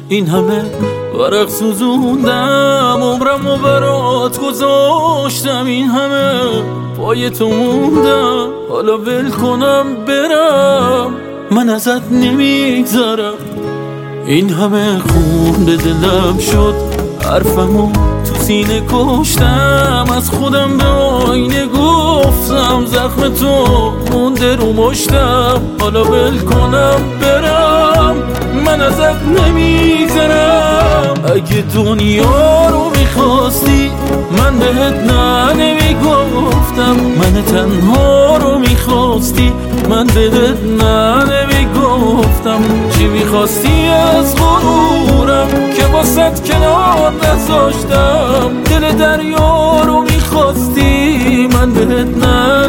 این همه ورق سوزوندم، عمرمو برات گذاشتم، این همه پای تو موندم، حالا ول کنم برم، من ازت نمیگذرم. این همه خون به دلم شد، حرفمو تو سینه کشتم، از خودم به آینه گفتم زخم تو مونده رو مشتم، حالا ول کنم برم، من ازت نمیگذرم. اگه دنیا رو میخواستی من بهت نه نمیگفتم، من تنها رو میخواستی من بهت نه نمیگفتم. چی میخواستی از غرورم که واسط کنار نذاشتم، دل دریا رو میخواستی من بهت نه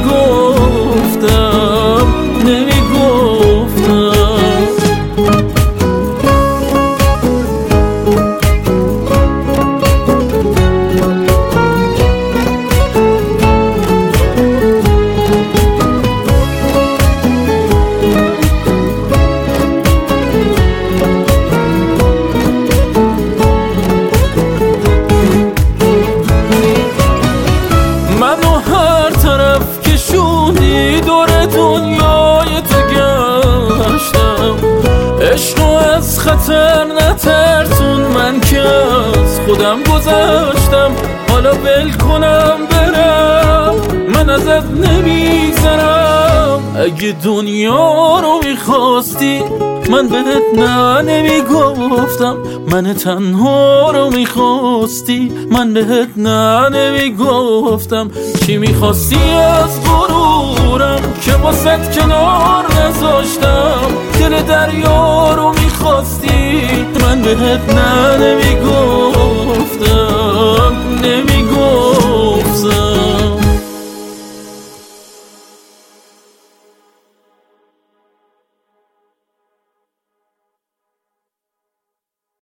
نمیگفتم، نمیگفتم. عشقو از خطر نترسون، من که از خودم گذشتم، حالا ول کنم برم، من ازت نمیگذرم. اگه دنیا رو میخواستی من بهت نه نمیگفتم، من تنها رو میخواستی من بهت نه نمیگفتم. چی میخواستی از غرورم که واسط کنار نذاشتم، دل دریا رو میخواستی من بهت نه نمیگفتم.